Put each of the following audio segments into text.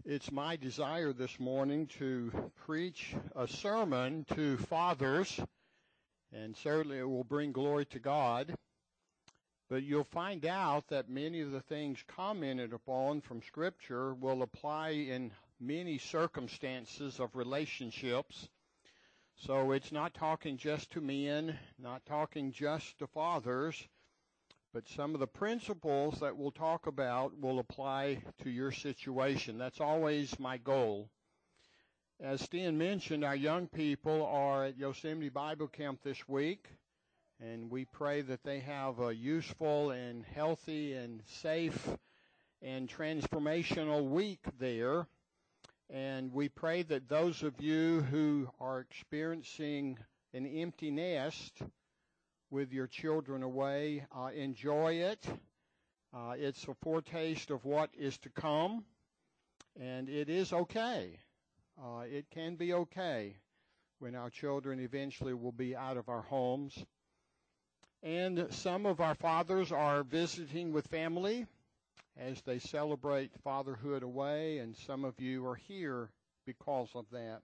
It's my desire this morning to preach a sermon to fathers, and certainly it will bring glory to God. But you'll find out that many of the things commented upon from Scripture will apply in many circumstances of relationships. So it's not talking just to men, not talking just to fathers, but some of the principles that we'll talk about will apply to your situation. That's always my goal. As Stan mentioned, our young people are at Yosemite Bible Camp this week, and we pray that they have a useful and healthy and safe and transformational week there. And we pray that those of you who are experiencing an empty nest with your children away, enjoy it. It's a foretaste of what is to come, and it is okay. It can be okay when our children eventually will be out of our homes. And some of our fathers are visiting with family as they celebrate fatherhood away, and some of you are here because of that.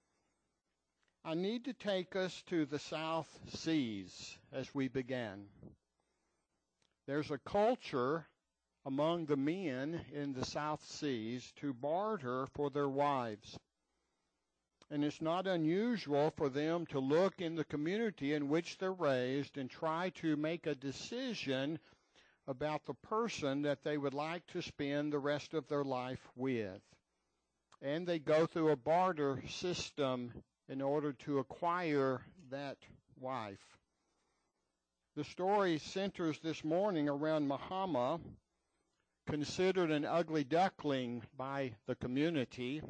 I need to take us to the South Seas as we begin. There's a culture among the men in the South Seas to barter for their wives. And it's not unusual for them to look in the community in which they're raised and try to make a decision about the person that they would like to spend the rest of their life with. And they go through a barter system in order to acquire that wife. The story centers this morning around Mahama, considered an ugly duckling by the community.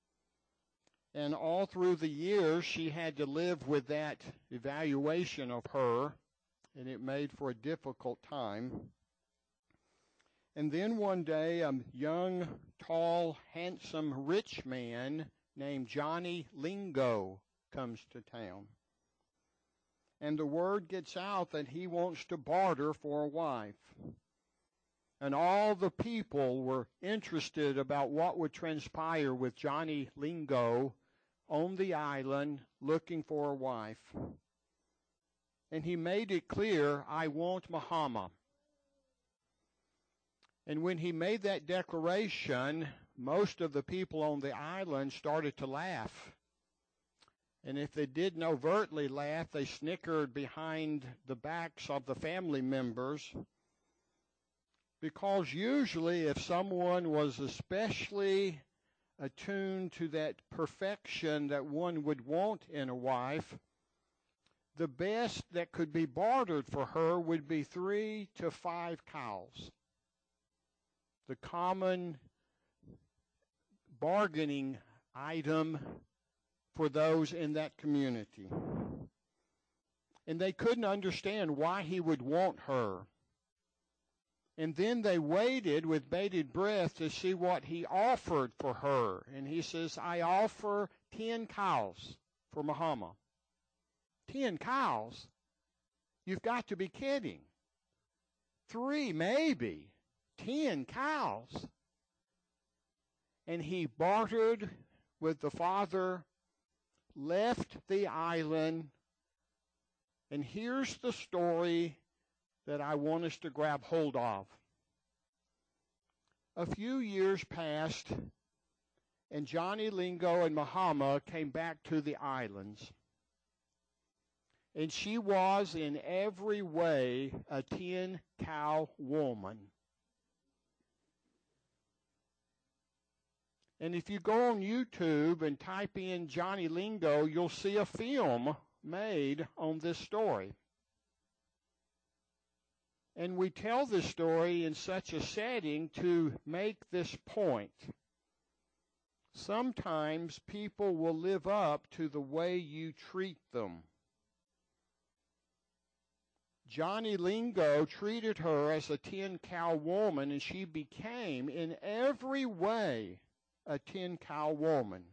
And all through the years, she had to live with that evaluation of her, and it made for a difficult time. And then one day, a young, tall, handsome, rich man named Johnny Lingo comes to town. And the word gets out that he wants to barter for a wife. And all the people were interested about what would transpire with Johnny Lingo on the island looking for a wife. And he made it clear, I want Mahama. And when he made that declaration, most of the people on the island started to laugh. And if they didn't overtly laugh, they snickered behind the backs of the family members. Because usually if someone was especially attuned to that perfection that one would want in a wife, the best that could be bartered for her would be 3 to 5 cows. The common bargaining item for those in that community. And they couldn't understand why he would want her. And then they waited with bated breath to see what he offered for her. And he says, I offer 10 cows for Mahama. 10 cows? You've got to be kidding. 3 maybe. 10 cows. And he bartered with the father, left the island, and here's the story that I want us to grab hold of. A few years passed, and Johnny Lingo and Mahama came back to the islands. And she was in every way a 10-cow woman. And if you go on YouTube and type in Johnny Lingo, you'll see a film made on this story. And we tell this story in such a setting to make this point. Sometimes people will live up to the way you treat them. Johnny Lingo treated her as a 10-cow woman, and she became in every way a 10-cow woman.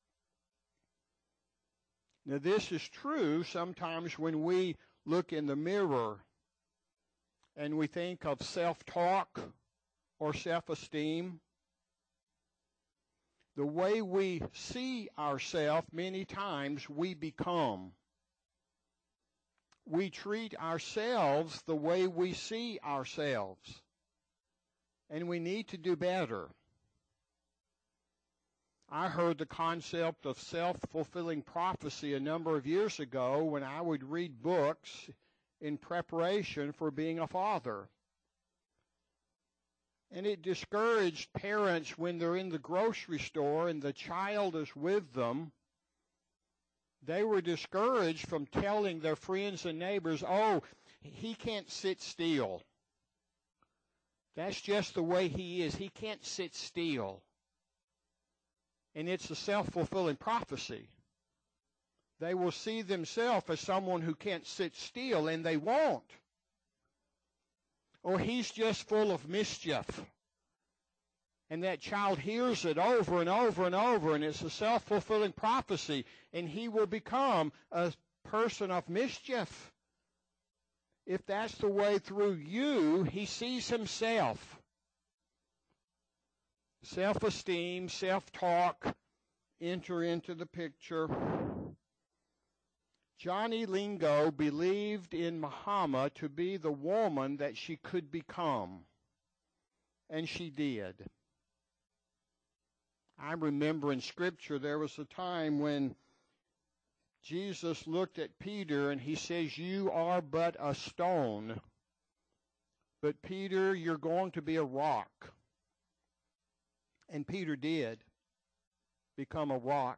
Now, this is true sometimes when we look in the mirror and we think of self-talk or self-esteem. The way we see ourselves, many times we become. We treat ourselves the way we see ourselves. And we need to do better. I heard the concept of self-fulfilling prophecy a number of years ago when I would read books in preparation for being a father. And it discouraged parents when they're in the grocery store and the child is with them. They were discouraged from telling their friends and neighbors, oh, he can't sit still. That's just the way he is. He can't sit still. And it's a self-fulfilling prophecy. They will see themselves as someone who can't sit still, and they won't. Or he's just full of mischief. And that child hears it over and over and over, and it's a self-fulfilling prophecy, and he will become a person of mischief. If that's the way through you, he sees himself. Self-esteem, self-talk enter into the picture. Johnny Lingo believed in Muhammad to be the woman that she could become, and she did. I remember in Scripture there was a time when Jesus looked at Peter and he says, you are but a stone, but Peter, you're going to be a rock. And Peter did become a rock.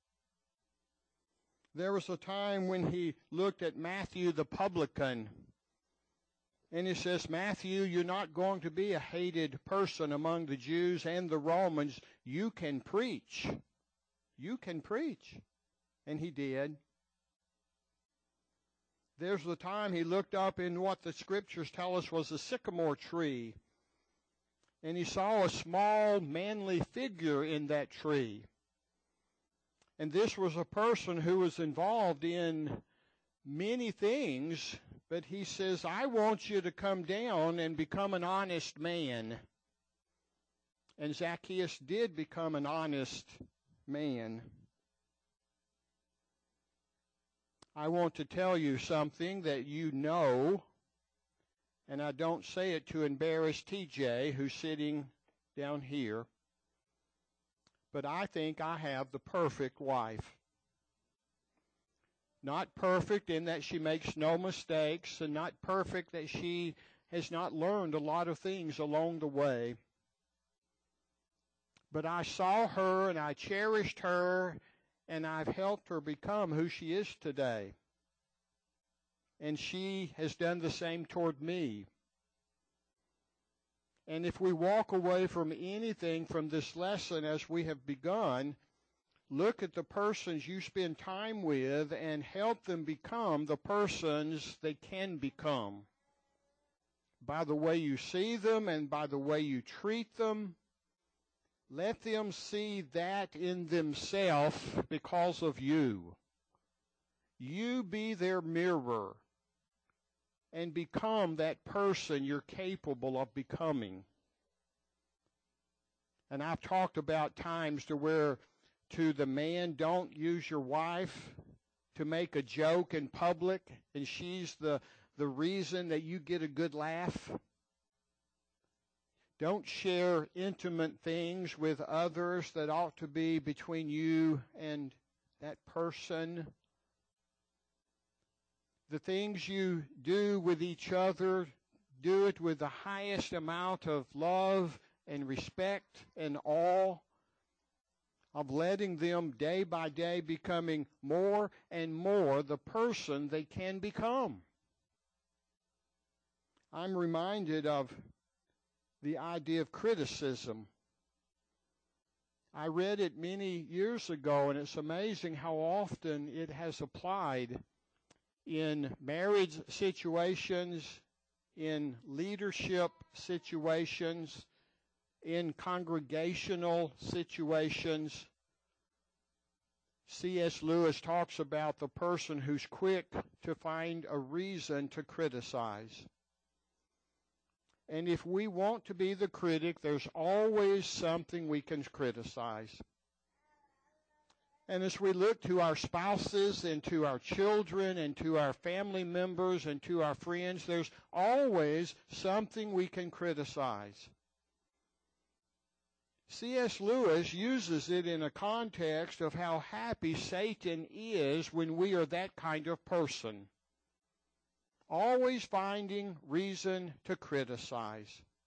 There was a time when he looked at Matthew the publican, and he says, Matthew, you're not going to be a hated person among the Jews and the Romans. You can preach. You can preach. And he did. There's the time he looked up in what the Scriptures tell us was a sycamore tree, and he saw a small, manly figure in that tree. And this was a person who was involved in many things, but he says, I want you to come down and become an honest man. And Zacchaeus did become an honest man. I want to tell you something that you know, and I don't say it to embarrass TJ, who's sitting down here, but I think I have the perfect wife. Not perfect in that she makes no mistakes, and not perfect that she has not learned a lot of things along the way. But I saw her, and I cherished her, and I've helped her become who she is today. And she has done the same toward me. And if we walk away from anything from this lesson as we have begun, look at the persons you spend time with and help them become the persons they can become. By the way you see them and by the way you treat them, let them see that in themselves because of you. You be their mirror and become that person you're capable of becoming. And I've talked about times to the man, don't use your wife to make a joke in public, and she's the reason that you get a good laugh. Don't share intimate things with others that ought to be between you and that person. The things you do with each other, do it with the highest amount of love and respect and awe, of letting them day by day becoming more and more the person they can become. I'm reminded of the idea of criticism. I read it many years ago, and it's amazing how often it has applied in marriage situations, in leadership situations, in congregational situations. C.S. Lewis talks about the person who's quick to find a reason to criticize. And if we want to be the critic, there's always something we can criticize. And as we look to our spouses and to our children and to our family members and to our friends, there's always something we can criticize. C.S. Lewis uses it in a context of how happy Satan is when we are that kind of person, always finding reason to criticize.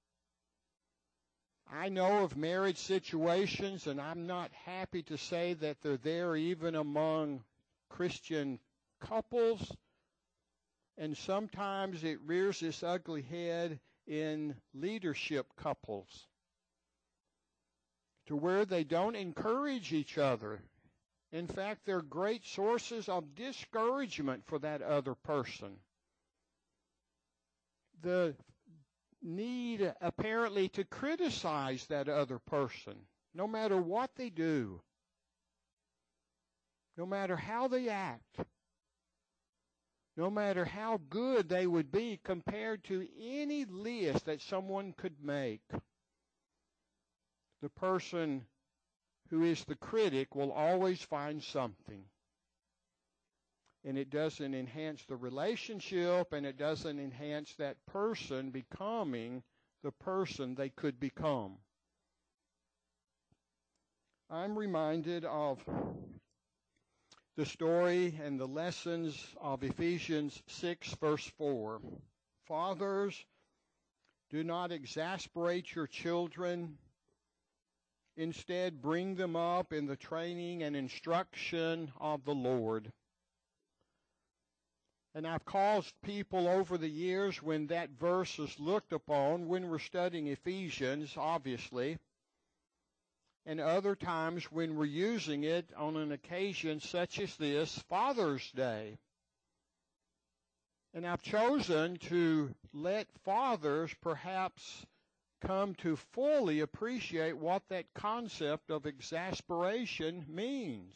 I know of marriage situations, and I'm not happy to say that they're there even among Christian couples, and sometimes it rears its ugly head in leadership couples, to where they don't encourage each other. In fact, they're great sources of discouragement for that other person. The need apparently to criticize that other person, no matter what they do, no matter how they act, no matter how good they would be compared to any list that someone could make. The person who is the critic will always find something. And it doesn't enhance the relationship, and it doesn't enhance that person becoming the person they could become. I'm reminded of the story and the lessons of Ephesians 6, verse 4. Fathers, do not exasperate your children. Instead, bring them up in the training and instruction of the Lord. And I've caused people over the years, when that verse is looked upon, when we're studying Ephesians, obviously, and other times when we're using it on an occasion such as this, Father's Day. And I've chosen to let fathers perhaps come to fully appreciate what that concept of exasperation means.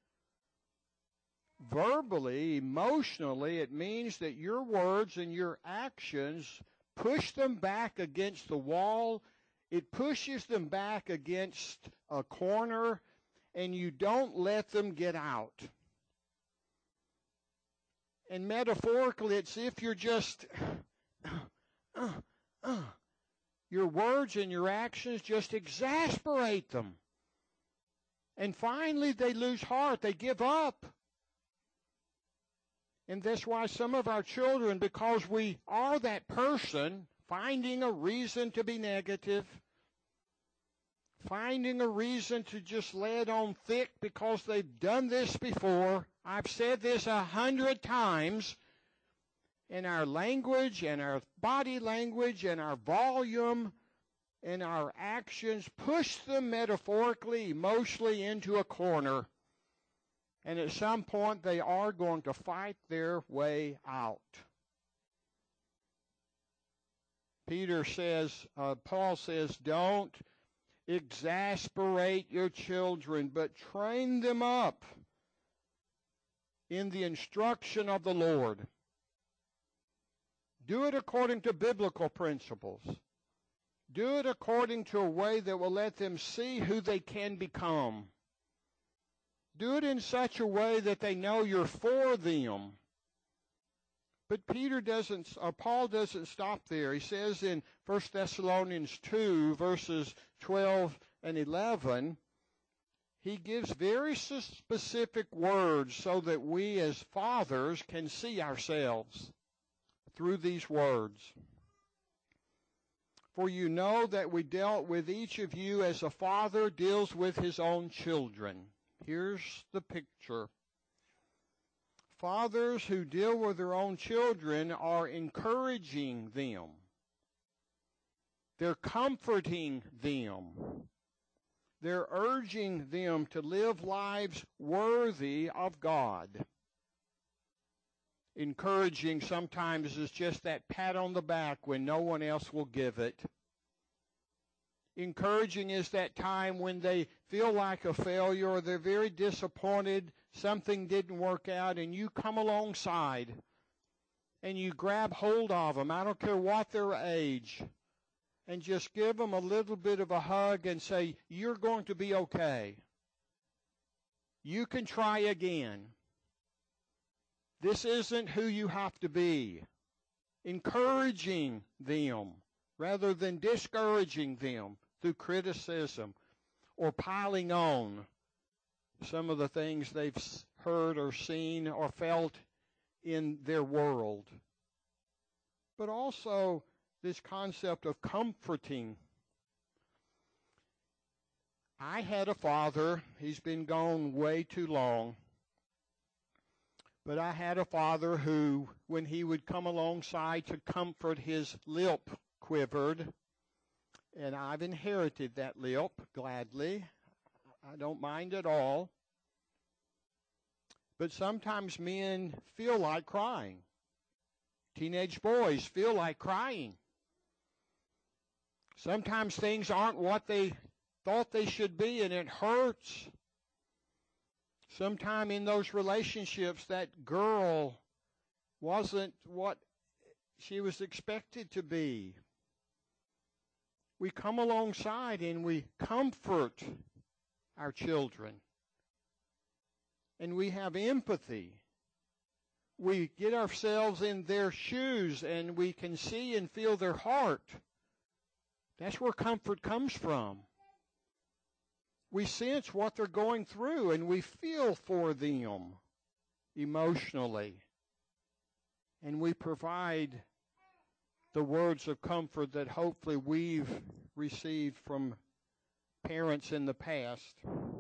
Verbally, emotionally, it means that your words and your actions push them back against the wall. It pushes them back against a corner, and you don't let them get out. And metaphorically, it's if you're just, your words and your actions just exasperate them. And finally, they lose heart. They give up. And that's why some of our children, because we are that person, finding a reason to be negative, finding a reason to just lay it on thick because they've done this before. I've said this 100 times. In our language and our body language and our volume and our actions, push them metaphorically, emotionally into a corner. And at some point, they are going to fight their way out. Paul says, don't exasperate your children, but train them up in the instruction of the Lord. Do it according to biblical principles. Do it according to a way that will let them see who they can become. Do it in such a way that they know you're for them. But Paul doesn't stop there. He says in 1 Thessalonians 2, verses 12 and 11, he gives very specific words so that we as fathers can see ourselves through these words. For you know that we dealt with each of you as a father deals with his own children. Here's the picture. Fathers who deal with their own children are encouraging them. They're comforting them. They're urging them to live lives worthy of God. Encouraging sometimes is just that pat on the back when no one else will give it. Encouraging is that time when they feel like a failure or they're very disappointed, something didn't work out, and you come alongside and you grab hold of them. I don't care what their age. And just give them a little bit of a hug and say, you're going to be okay. You can try again. This isn't who you have to be. Encouraging them rather than discouraging them through criticism or piling on some of the things they've heard or seen or felt in their world. But also this concept of comforting. I had a father, he's been gone way too long, but I had a father who, when he would come alongside to comfort, his lip quivered, and I've inherited that lip gladly. I don't mind at all. But sometimes men feel like crying. Teenage boys feel like crying. Sometimes things aren't what they thought they should be, and it hurts. Sometime in those relationships, that girl wasn't what she was expected to be. We come alongside and we comfort our children. And we have empathy. We get ourselves in their shoes and we can see and feel their heart. That's where comfort comes from. We sense what they're going through and we feel for them emotionally. And we provide the words of comfort that hopefully we've received from parents in the past.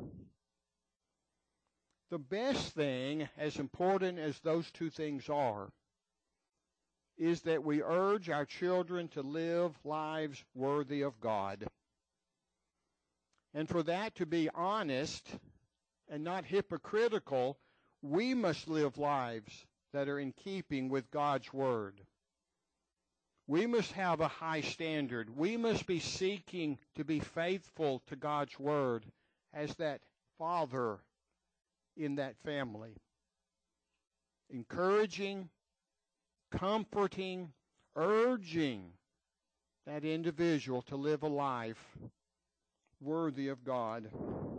The best thing, as important as those two things are, is that we urge our children to live lives worthy of God. And for that to be honest and not hypocritical, we must live lives that are in keeping with God's Word. We must have a high standard. We must be seeking to be faithful to God's Word as that father in that family. Encouraging, comforting, urging that individual to live a life worthy of God.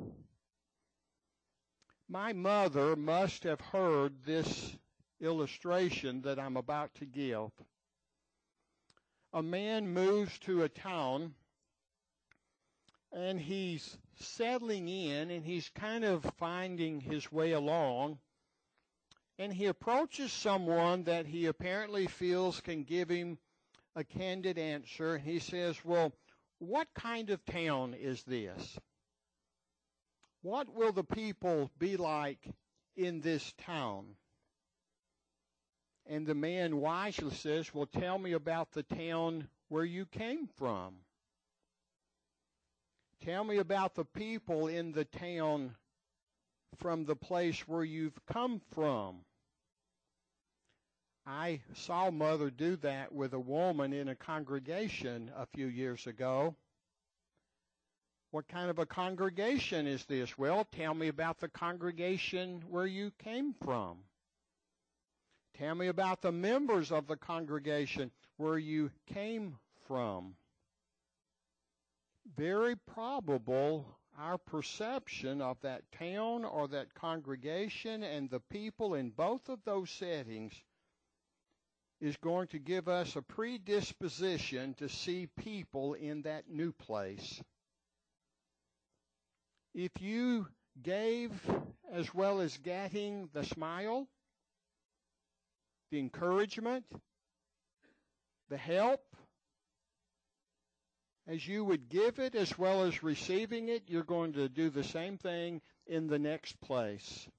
My mother must have heard this illustration that I'm about to give. A man moves to a town and he's settling in and he's kind of finding his way along, and he approaches someone that he apparently feels can give him a candid answer. And he says, well, what kind of town is this? What will the people be like in this town? And the man wisely says, well, tell me about the town where you came from. Tell me about the people in the town from the place where you've come from. I saw Mother do that with a woman in a congregation a few years ago. What kind of a congregation is this? Well, tell me about the congregation where you came from. Tell me about the members of the congregation where you came from. Very probable our perception of that town or that congregation and the people in both of those settings is going to give us a predisposition to see people in that new place. If you gave as well as getting the smile, the encouragement, the help, as you would give it as well as receiving it, you're going to do the same thing in the next place.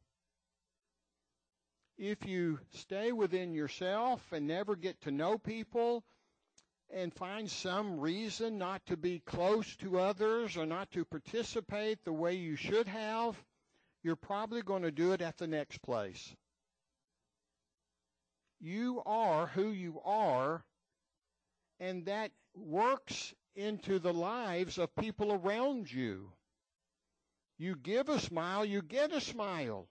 If you stay within yourself and never get to know people and find some reason not to be close to others or not to participate the way you should have, you're probably going to do it at the next place. You are who you are, and that works into the lives of people around you. You give a smile, you get a smile.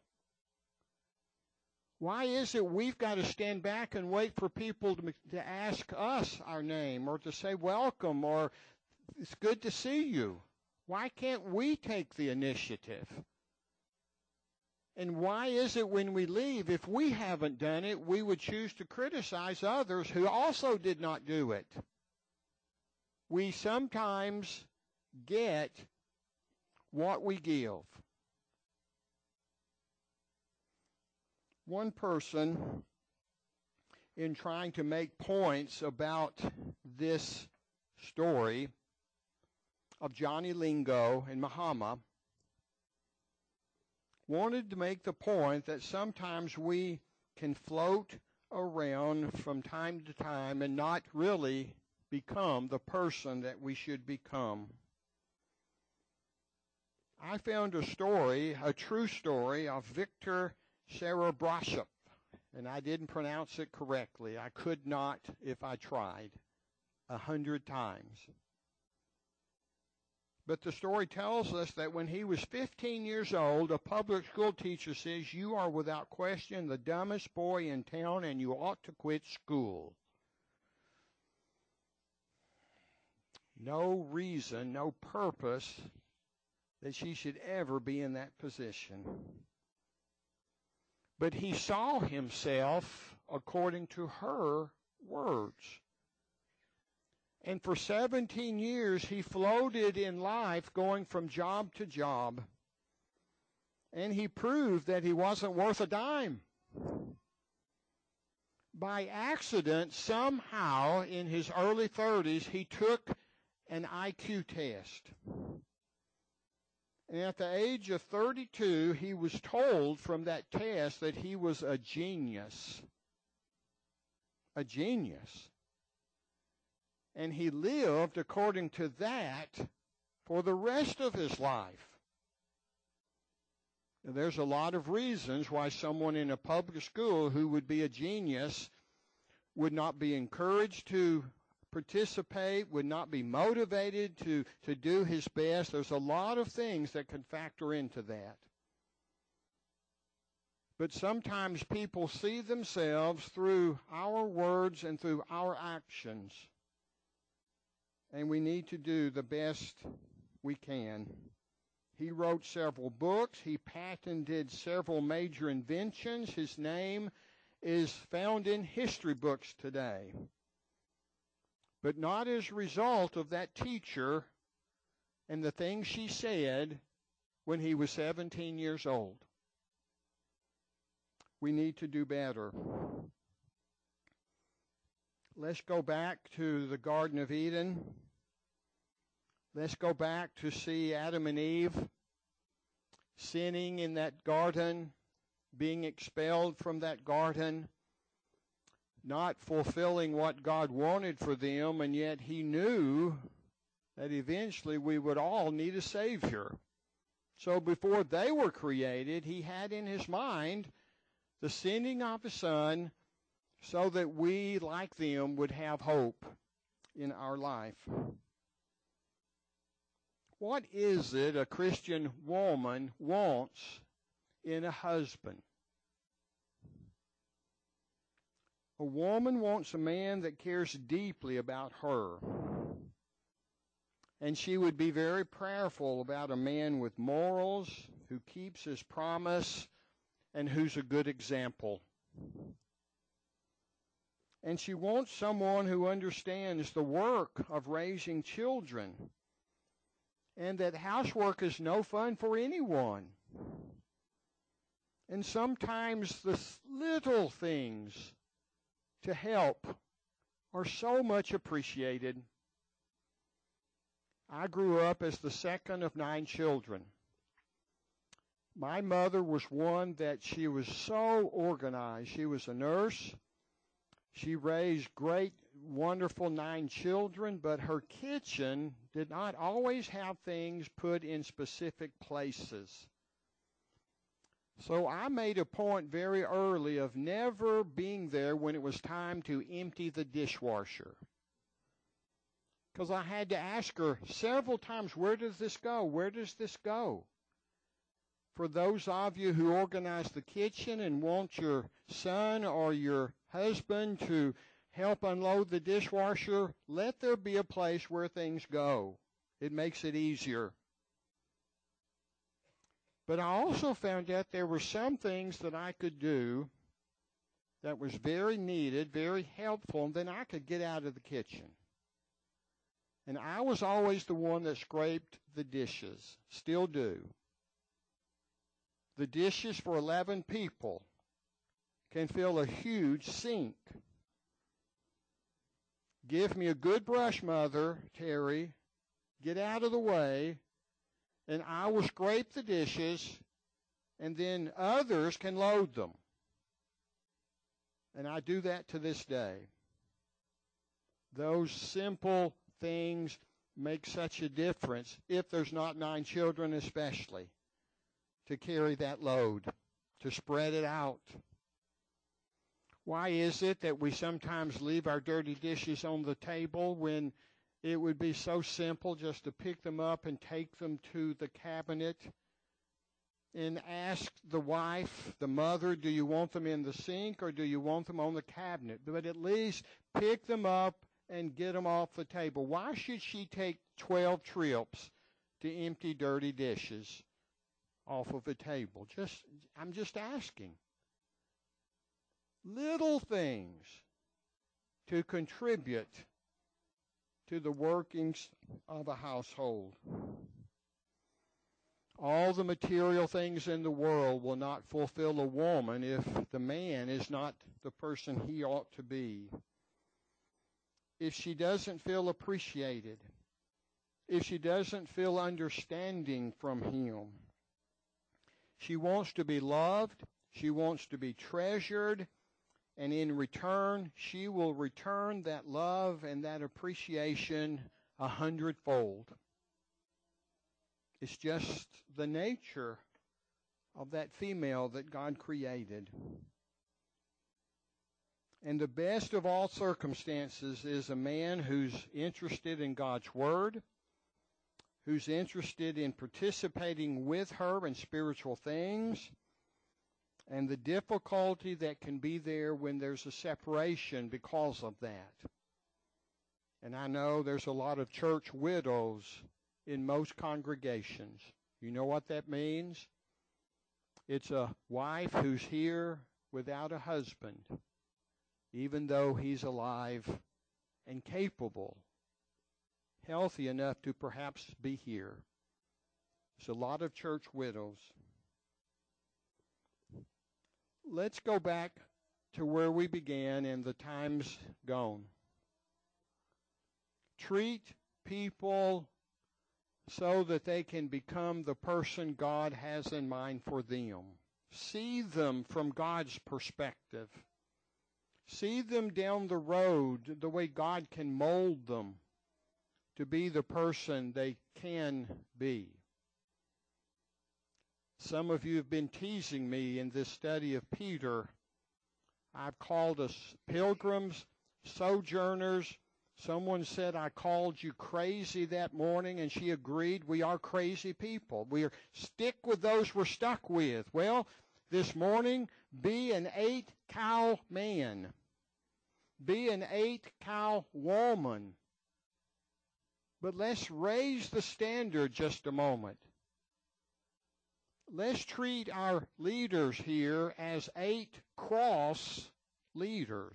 Why is it we've got to stand back and wait for people to ask us our name or to say welcome or it's good to see you? Why can't we take the initiative? And why is it when we leave, if we haven't done it, we would choose to criticize others who also did not do it? We sometimes get what we give. One person, in trying to make points about this story of Johnny Lingo and Muhammad, wanted to make the point that sometimes we can float around from time to time and not really become the person that we should become. I found a story, a true story, of Victor Serebrashev, and I didn't pronounce it correctly. I could not if I tried 100 times. But the story tells us that when he was 15 years old, a public school teacher says, "You are without question the dumbest boy in town and you ought to quit school." No reason, no purpose that she should ever be in that position. But he saw himself according to her words. And for 17 years, he floated in life going from job to job. And he proved that he wasn't worth a dime. By accident, somehow, in his early 30s, he took an IQ test. And at the age of 32, he was told from that test that he was a genius. A genius. And he lived according to that for the rest of his life. And there's a lot of reasons why someone in a public school who would be a genius would not be encouraged to participate, would not be motivated to do his best. There's a lot of things that can factor into that. But sometimes people see themselves through our words and through our actions. And we need to do the best we can. He wrote several books. He patented several major inventions. His name is found in history books today. But not as a result of that teacher and the things she said when he was 17 years old. We need to do better. Let's go back to the Garden of Eden. Let's go back to see Adam and Eve sinning in that garden, being expelled from that garden, not fulfilling what God wanted for them, and yet he knew that eventually we would all need a Savior. So before they were created, he had in his mind the sending of his Son so that we, like them, would have hope in our life. What is it a Christian woman wants in a husband? A woman wants a man that cares deeply about her. And she would be very prayerful about a man with morals, who keeps his promise, and who's a good example. And she wants someone who understands the work of raising children, and that housework is no fun for anyone. And sometimes the little things to help are so much appreciated. I grew up as the second of 9 children. My mother was one that she was so organized. She was a nurse. She raised great, wonderful 9 children, but her kitchen did not always have things put in specific places. So I made a point very early of never being there when it was time to empty the dishwasher. Because I had to ask her several times, where does this go? Where does this go? For those of you who organize the kitchen and want your son or your husband to help unload the dishwasher, let there be a place where things go. It makes it easier. But I also found out there were some things that I could do that was very needed, very helpful, and then I could get out of the kitchen. And I was always the one that scraped the dishes, still do. The dishes for 11 people can fill a huge sink. Give me a good brush, Mother Terry, get out of the way, and I will scrape the dishes, and then others can load them. And I do that to this day. Those simple things make such a difference, if there's not 9 children especially, to carry that load, to spread it out. Why is it that we sometimes leave our dirty dishes on the table when it would be so simple just to pick them up and take them to the cabinet and ask the wife, the mother, do you want them in the sink or do you want them on the cabinet? But at least pick them up and get them off the table. Why should she take 12 trips to empty dirty dishes off of a table? I'm just asking. Little things to contribute to the workings of a household. All the material things in the world will not fulfill a woman if the man is not the person he ought to be. If she doesn't feel appreciated, if she doesn't feel understanding from him, she wants to be loved, she wants to be treasured, and in return, she will return that love and that appreciation 100-fold. It's just the nature of that female that God created. And the best of all circumstances is a man who's interested in God's Word, who's interested in participating with her in spiritual things, and the difficulty that can be there when there's a separation because of that. And I know there's a lot of church widows in most congregations. You know what that means? It's a wife who's here without a husband, even though he's alive and capable, healthy enough to perhaps be here. There's a lot of church widows. Let's go back to where we began in the times gone. Treat people so that they can become the person God has in mind for them. See them from God's perspective. See them down the road the way God can mold them to be the person they can be. Some of you have been teasing me in this study of Peter. I've called us pilgrims, sojourners. Someone said I called you crazy that morning, and she agreed. We are crazy people. We stick with those we're stuck with. Well, this morning, be an 8-cow man. Be an 8-cow woman. But let's raise the standard just a moment. Let's treat our leaders here as 8-cross leaders.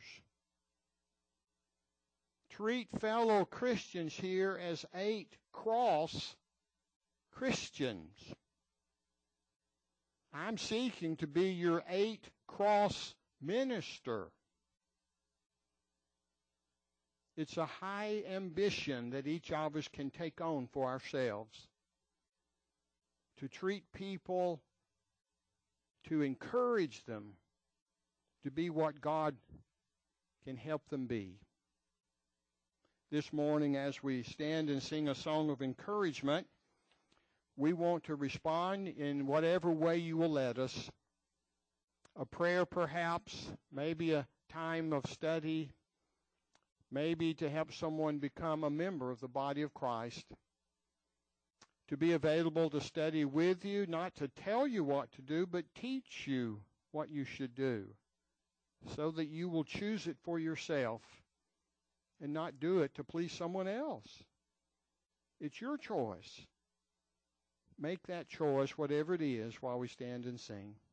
Treat fellow Christians here as 8-cross Christians. I'm seeking to be your 8-cross minister. It's a high ambition that each of us can take on for ourselves. To treat people, to encourage them to be what God can help them be. This morning, as we stand and sing a song of encouragement, we want to respond in whatever way you will let us. A prayer perhaps, maybe a time of study, maybe to help someone become a member of the body of Christ. To be available to study with you, not to tell you what to do, but teach you what you should do, so that you will choose it for yourself and not do it to please someone else. It's your choice. make that choice, whatever it is, while we stand and sing.